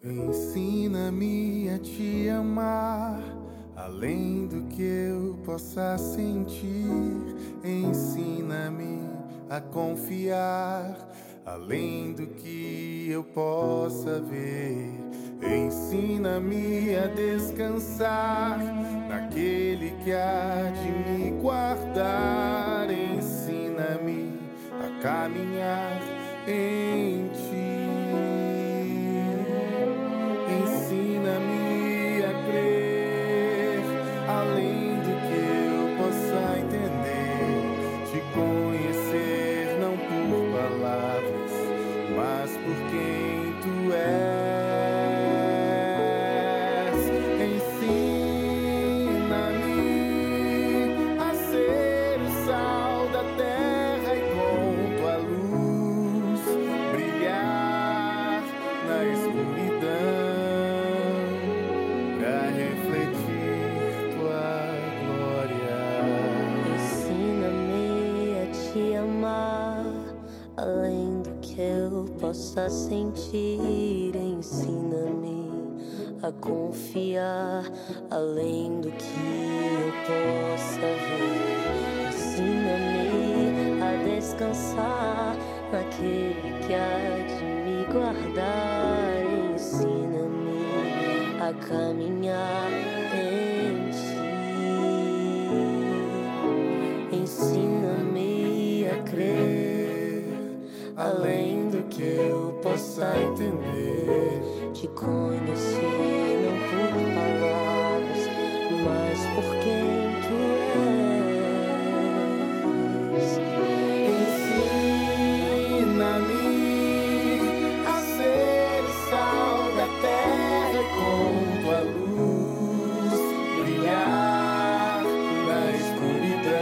Ensina-me a te amar, além do que eu possa sentir. Ensina-me a confiar, além do que eu possa ver. Ensina-me a descansar naquele que há de me guardar. Ensina-me a caminhar em ti. Ensina-me a crer, além do que eu possa entender. Te conhecer não por palavras, mas por quem tu és. Ensina-me a ser o sal da terra e com tua luz brilhar na escuridão, pra refletir tua glória. Ensina-me a te amar, além do que eu possa sentir. Ensina-me a confiar, além do que eu possa ver. Ensina-me a descansar naquele que há de me guardar. Ensina-me a caminhar em ti. Ensina-me a crer, além do que eu possa entender. te conhecer não por palavras, mas por quem tu és. Ensina-me a ser o sal da terra e com tua luz brilhar na escuridão,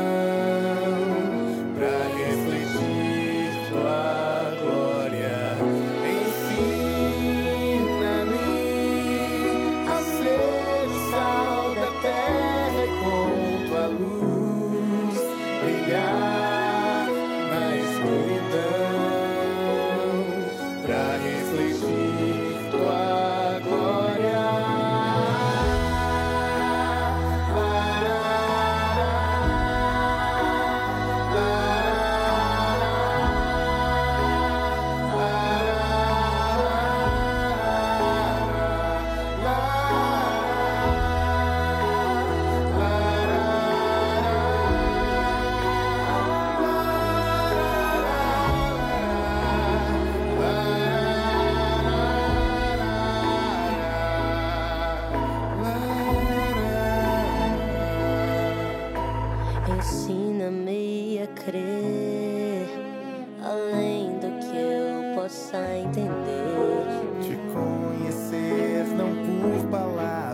pra refletir tua glória. Ensina-me a ser o sal da terra e com tua luz brilhar na escuridão, pra refletir tua glória. Ensina-me a crer, além do que eu possa entender. Te conhecer não por palavras,